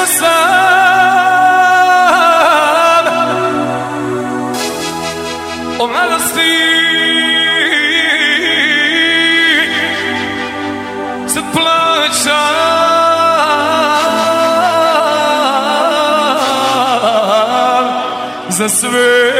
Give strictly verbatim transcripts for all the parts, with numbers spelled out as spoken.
bio sam o mladosti se plaća za sve.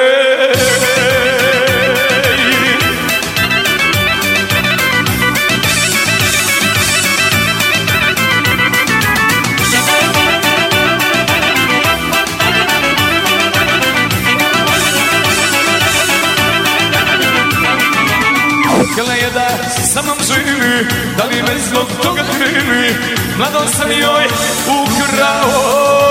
Htjela je da sa mnom živi, da li me zbog toga krivi, mladost sam joj ukrao.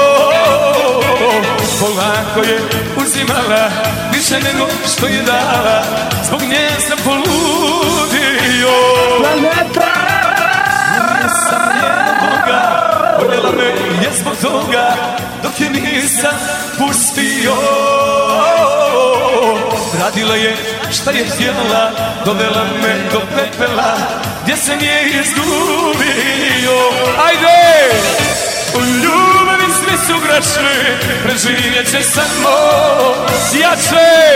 Polako je uzimala, više nego što je dala, zbog nje sam poludio. Planeta! Nisam njena Boga, voljela me je zbog toga, dok je nisam pustio. Radila je šta je htjela, dovela me do pepela, gdje sam je izgubio. Ajde! U ljubavi svi su grešni, preživjet će samo jače.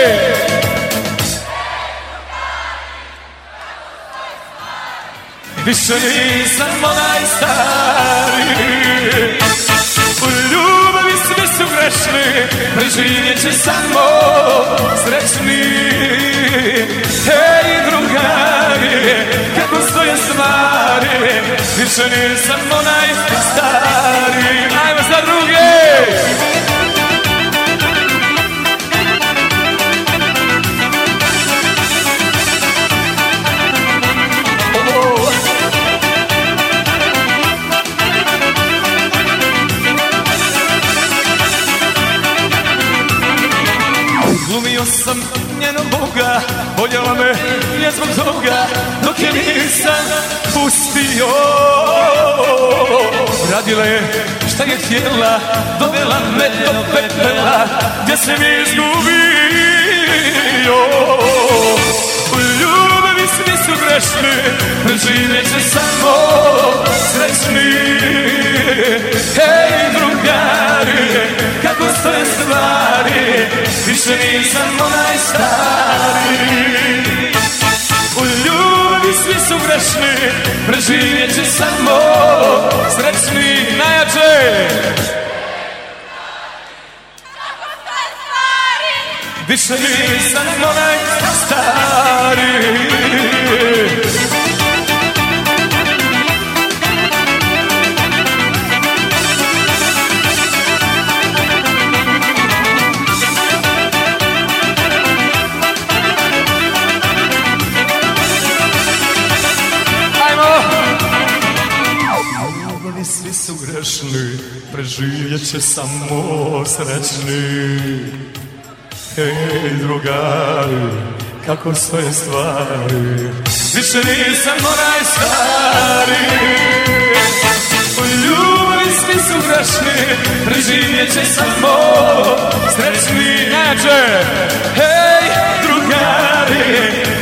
Više nisam onaj stari. U ljubavi svi su grešni, preživjet će samo srećni. Hej drugari, kako stoje stvari, više nisam onaj stari. Ajmo za druge! Glumio sam njenog Boga, voljela me je zbog toga, dok je nisam pustio. Radila je šta je htjela, dovela me do pepela, gdje sam je izgubio. U ljubavi svi su grešni, preživjet će samo srećni. Hej drugari, kako stoje stvari, više nisam onaj stari. U ljubavi svi su grešni, preživjet će samo srećni. Najjače! Više nisam onaj stari. Svi su grešni, preživjet će samo srećni. Hej drugari, kako stoje stvari, više nisam onaj stari. U ljubavi svi su grešni, preživjet će samo srećni. Najjače! Hej drugari,